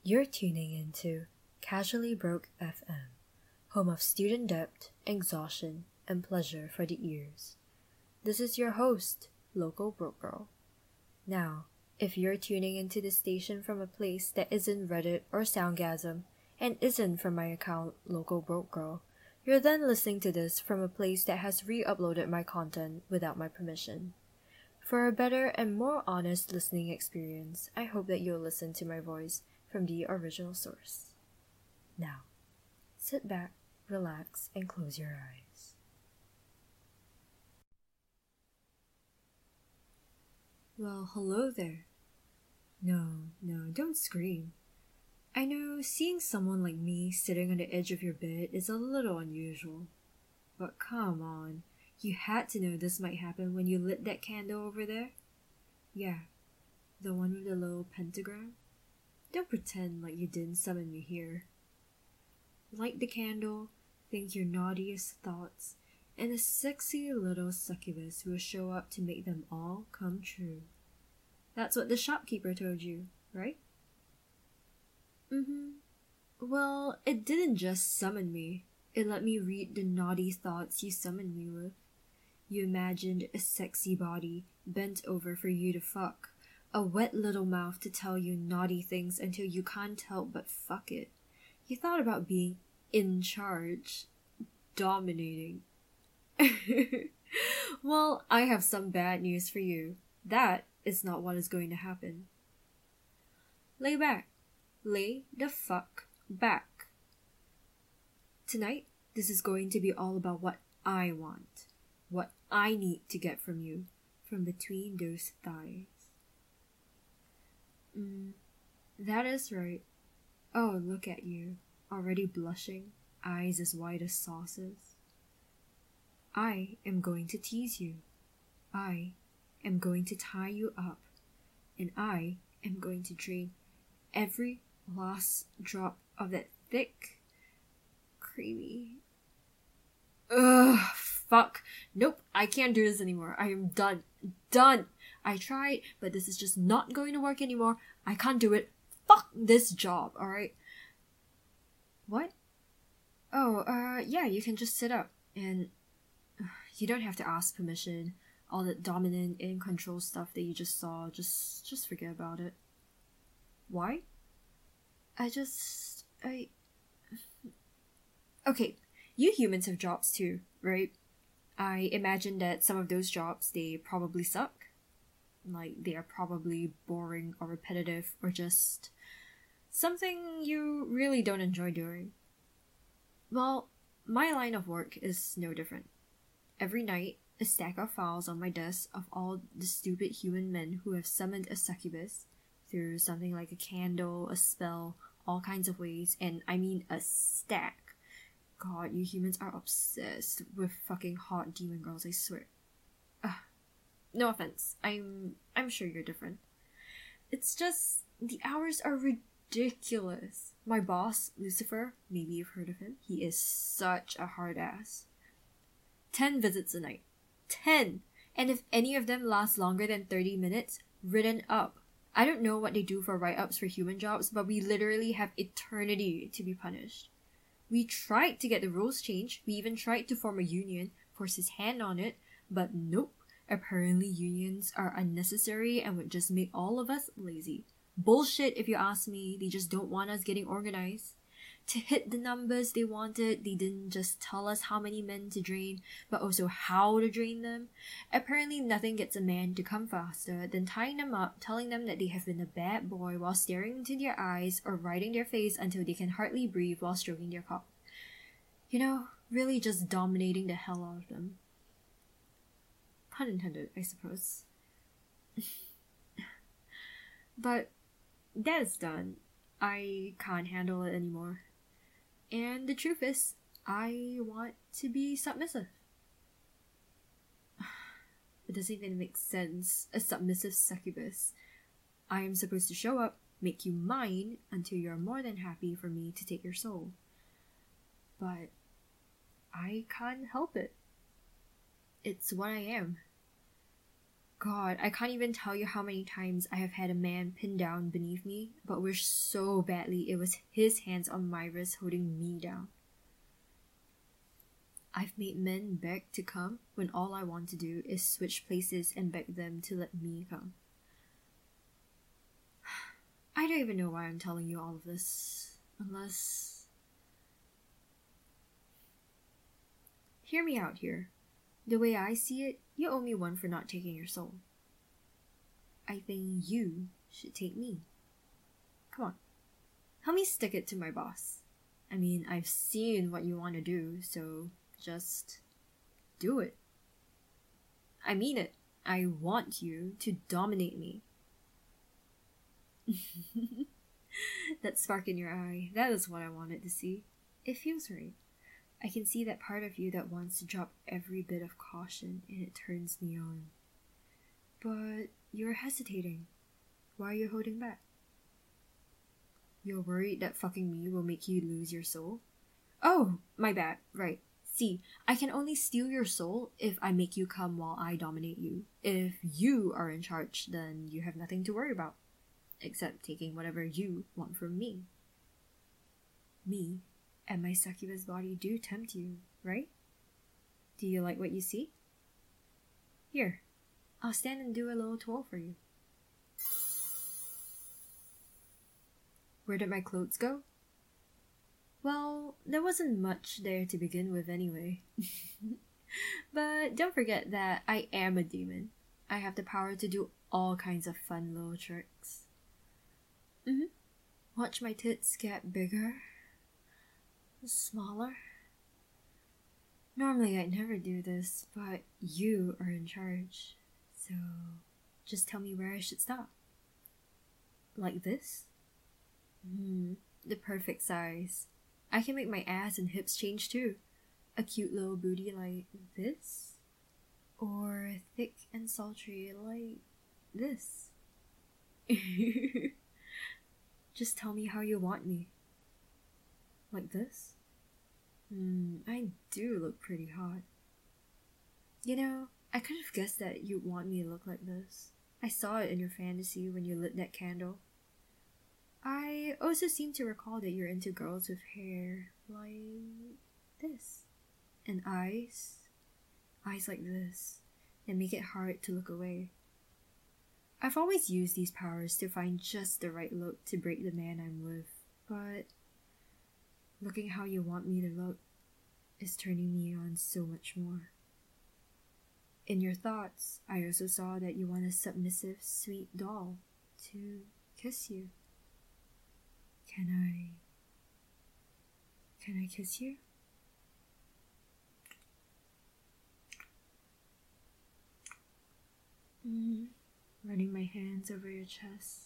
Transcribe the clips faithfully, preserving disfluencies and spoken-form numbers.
You're tuning into Casually Broke F M, home of student debt, exhaustion, and pleasure for the ears. This is your host, Local Broke Girl. Now, if you're tuning into the station from a place that isn't Reddit or Soundgasm, and isn't from my account, Local Broke Girl, you're then listening to this from a place that has re-uploaded my content without my permission. For a better and more honest listening experience, I hope that you'll listen to my voice from the original source. Now, sit back, relax, and close your eyes. Well, hello there. No, no, don't scream. I know seeing someone like me sitting on the edge of your bed is a little unusual. But come on, you had to know this might happen when you lit that candle over there? Yeah, the one with the little pentagram? Don't pretend like you didn't summon me here. Light the candle, think your naughtiest thoughts, and a sexy little succubus will show up to make them all come true. That's what the shopkeeper told you, right? Mm-hmm. Well, it didn't just summon me. It let me read the naughty thoughts you summoned me with. You imagined a sexy body bent over for you to fuck. A wet little mouth to tell you naughty things until you can't help but fuck it. You thought about being in charge. Dominating. Well, I have some bad news for you. That is not what is going to happen. Lay back. Lay the fuck back. Tonight, this is going to be all about what I want. What I need to get from you. From between those thighs. Mm, that is right. Oh, look at you. Already blushing. Eyes as white as saucers. I am going to tease you. I am going to tie you up. And I am going to drain every last drop of that thick, creamy... Ugh, fuck. Nope, I can't do this anymore. I am done. Done. I tried, but this is just not going to work anymore. I can't do it. Fuck this job, alright? What? Oh, uh, yeah, you can just sit up. And uh, you don't have to ask permission. All that dominant and control stuff that you just saw, just, just forget about it. Why? I just... I... Okay, you humans have jobs too, right? I imagine that some of those jobs, they probably suck. Like, they are probably boring or repetitive or just something you really don't enjoy doing. Well, my line of work is no different. Every night, a stack of files on my desk of all the stupid human men who have summoned a succubus through something like a candle, a spell, all kinds of ways, and I mean a stack. God, you humans are obsessed with fucking hot demon girls, I swear. Ugh. No offense. I'm I'm sure you're different. It's just the hours are ridiculous. My boss, Lucifer, maybe you've heard of him. He is such a hard ass. Ten visits a night. Ten! And if any of them last longer than thirty minutes, written up. I don't know what they do for write-ups for human jobs, but we literally have eternity to be punished. We tried to get the rules changed. We even tried to form a union, force his hand on it, but nope. Apparently unions are unnecessary and would just make all of us lazy. Bullshit if you ask me. They just don't want us getting organized. To hit the numbers they wanted, they didn't just tell us how many men to drain, but also how to drain them. Apparently nothing gets a man to come faster than tying them up, telling them that they have been a bad boy while staring into their eyes or riding their face until they can hardly breathe while stroking their cock. You know, really just dominating the hell out of them. Pun intended, I suppose. But that is done. I can't handle it anymore. And the truth is, I want to be submissive. It doesn't even make sense. A submissive succubus. I am supposed to show up, make you mine, until you're more than happy for me to take your soul. But I can't help it. It's what I am. God, I can't even tell you how many times I have had a man pinned down beneath me, but wish so badly it was his hands on my wrist holding me down. I've made men beg to come when all I want to do is switch places and beg them to let me come. I don't even know why I'm telling you all of this, unless... Hear me out here. The way I see it, you owe me one for not taking your soul. I think you should take me. Come on. Help me stick it to my boss. I mean, I've seen what you want to do, so just do it. I mean it. I want you to dominate me. That spark in your eye, that is what I wanted to see. It feels right. I can see that part of you that wants to drop every bit of caution, and it turns me on. But you're hesitating. Why are you holding back? You're worried that fucking me will make you lose your soul? Oh, my bad. Right. See, I can only steal your soul if I make you come while I dominate you. If you are in charge, then you have nothing to worry about, except taking whatever you want from me. Me and my succubus body do tempt you, right? Do you like what you see? Here, I'll stand and do a little twirl for you. Where did my clothes go? Well, there wasn't much there to begin with anyway. But don't forget that I am a demon. I have the power to do all kinds of fun little tricks. Mm-hmm. Watch my tits get bigger, smaller. Normally I'd never do this, but you are in charge. So just tell me where I should stop. Like this? Hmm, the perfect size. I can make my ass and hips change too. A cute little booty like this. Or thick and sultry like this. Just tell me how you want me. Like this? Hmm, I do look pretty hot. You know, I could have guessed that you'd want me to look like this. I saw it in your fantasy when you lit that candle. I also seem to recall that you're into girls with hair like this. And eyes. Eyes like this. And make it hard to look away. I've always used these powers to find just the right look to break the man I'm with. But looking how you want me to look is turning me on so much more. In your thoughts, I also saw that you want a submissive, sweet doll to kiss you. Can I... Can I kiss you? Mm, running my hands over your chest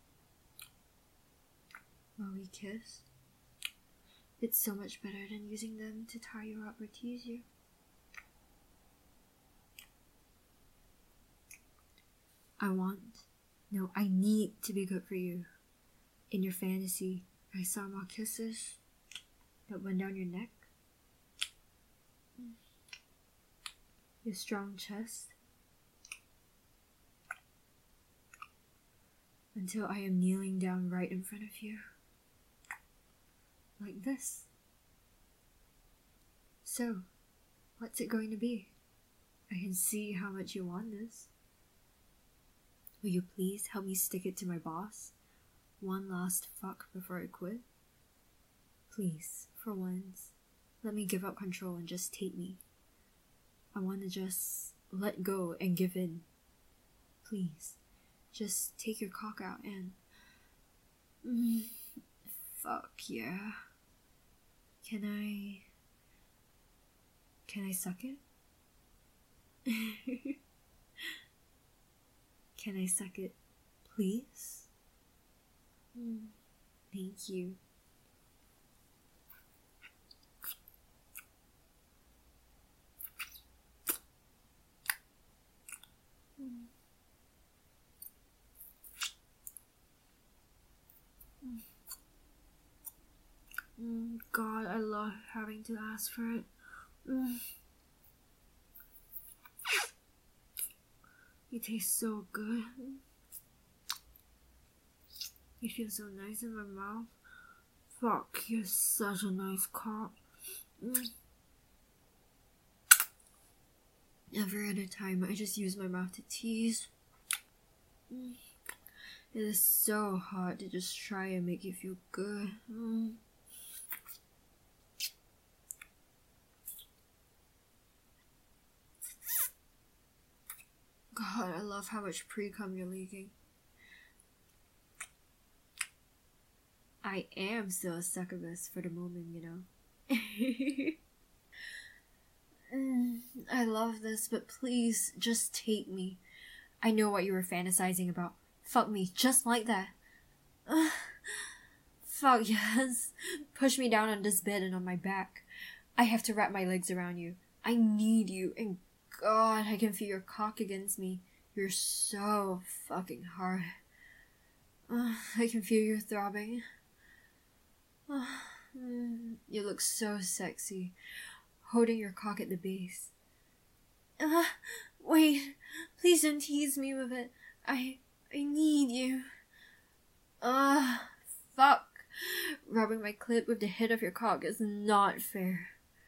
while we kiss. It's so much better than using them to tie you up or tease you. I want, no, I need to be good for you. In your fantasy, I saw more kisses that went down your neck, your strong chest, until I am kneeling down right in front of you, like this. So, what's it going to be? I can see how much you want this. Will you please help me stick it to my boss? One last fuck before I quit? Please, for once, let me give up control and just take me. I want to just let go and give in. Please, just take your cock out and... Mm, fuck yeah. Can I... Can I suck it? Can I suck it, please? Mm, thank you. Mm. Mm, God, I love having to ask for it. Mm. You taste so good. You feel so nice in my mouth. Fuck, you're such a nice cock. Mm. Every other time, I just use my mouth to tease. Mm. It is so hard to just try and make you feel good. Mm. God, I love how much pre-cum you're leaking. I am still a succubus for the moment, you know. mm, I love this, but please, just take me. I know what you were fantasizing about. Fuck me, just like that. Uh, fuck yes. Push me down on this bed and on my back. I have to wrap my legs around you. I need you, and God, I can feel your cock against me. You're so fucking hard. Uh, I can feel you throbbing. Uh, mm, you look so sexy, holding your cock at the base. Uh, wait, please don't tease me with it. I, I need you. Ah, uh, fuck. Rubbing my clit with the head of your cock is not fair.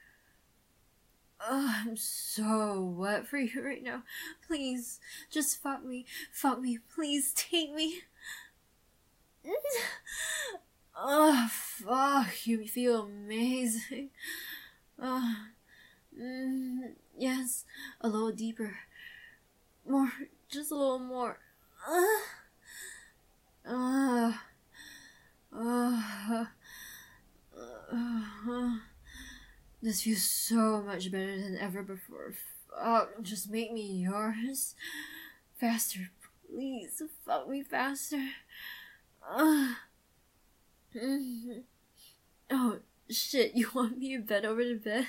Oh, I'm so wet for you right now. Please, just fuck me. Fuck me. Please, take me. Oh, fuck. You feel amazing. Oh, mm, yes, a little deeper. More, just a little more. Uh, uh, uh, uh, uh. This feels so much better than ever before. Fuck, just make me yours. Faster, please. Fuck me faster. Uh. Mm-hmm. Oh, shit, you want me to bend over the bed?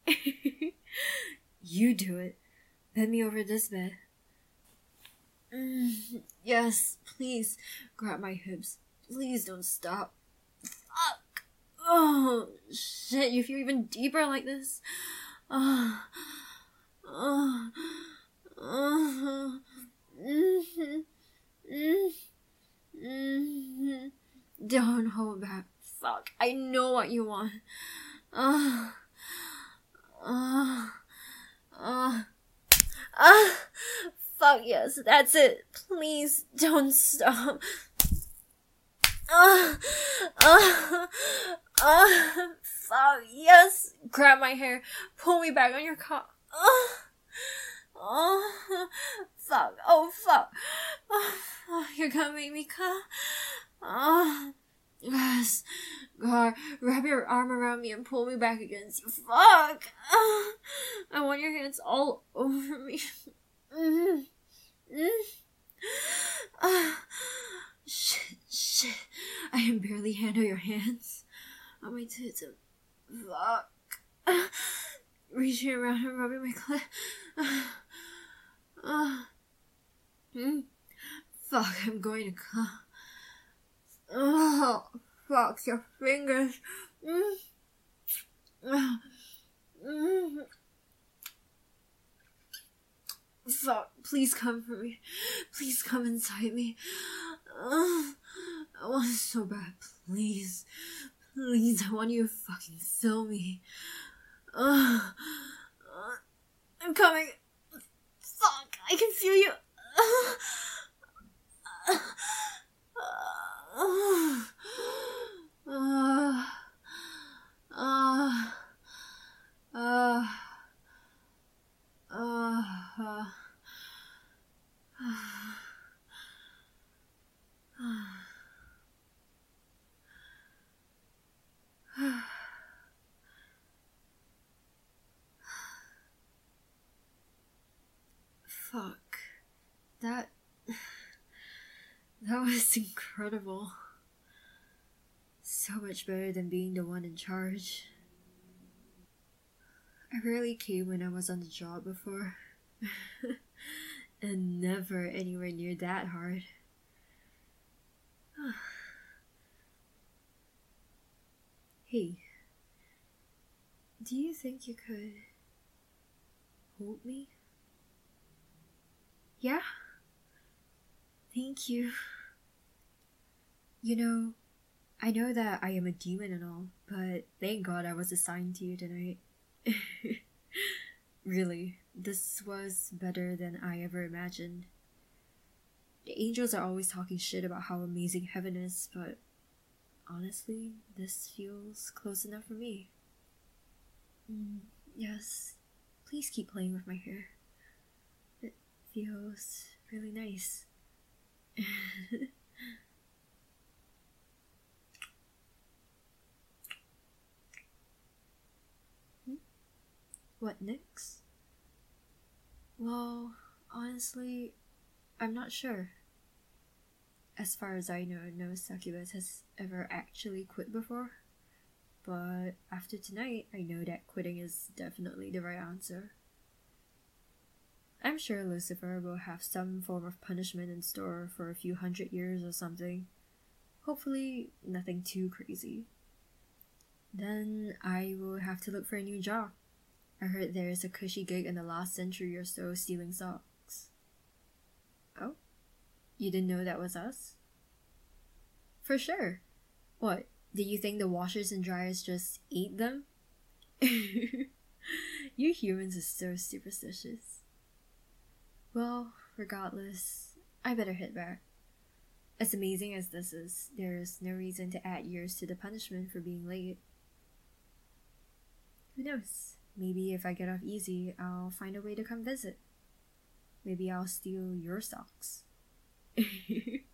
You do it. Bend me over this bed. Mm, yes, please. Grab my hips. Please don't stop. Fuck. Oh, shit, you feel even deeper like this. Oh, oh, oh, mm-hmm, mm-hmm, mm-hmm. Don't hold back. Fuck, I know what you want. Oh, oh, oh, oh, fuck yes, that's it. Please don't stop. Ah, ah, ah, fuck, yes. Grab my hair. Pull me back on your cock. Ah, oh, fuck, oh, fuck. Oh, oh, you're gonna make me come. Oh, yes. God, wrap your arm around me and pull me back against you. Fuck. Ah, I want your hands all over me. Mm, mm. Ah. Shit, shit. I can barely handle your hands on my tits. Fuck. Uh, reaching around and rubbing my clit. Uh, uh, mm. Fuck, I'm going to come. Oh, fuck, your fingers. Mm. Uh, mm. Fuck, please come for me. Please come inside me. Uh, I want it so bad. Please. Please, I want you to fucking fill me. Uh, uh, I'm coming. Fuck, I can feel you. Uh, uh, uh, uh, uh, uh, uh, Fuck. That... That was incredible. So much better than being the one in charge. I rarely came when I was on the job before. And never anywhere near that hard. Hey, do you think you could hold me? Yeah, thank you. You know, I know that I am a demon and all, but thank God I was assigned to you tonight. Really, this was better than I ever imagined. The angels are always talking shit about how amazing heaven is, but honestly, this feels close enough for me. Mm, yes, please keep playing with my hair. It feels really nice. Hmm? What next? Well, honestly, I'm not sure. As far as I know, no succubus has ever actually quit before. But after tonight, I know that quitting is definitely the right answer. I'm sure Lucifer will have some form of punishment in store for a few hundred years or something. Hopefully, nothing too crazy. Then I will have to look for a new job. I heard there's a cushy gig in the last century or so stealing socks. Oh? You didn't know that was us? For sure. What? Did you think the washers and dryers just ate them? You humans are so superstitious. Well, regardless, I better head back. As amazing as this is, there's no reason to add years to the punishment for being late. Who knows? Maybe if I get off easy, I'll find a way to come visit. Maybe I'll steal your socks.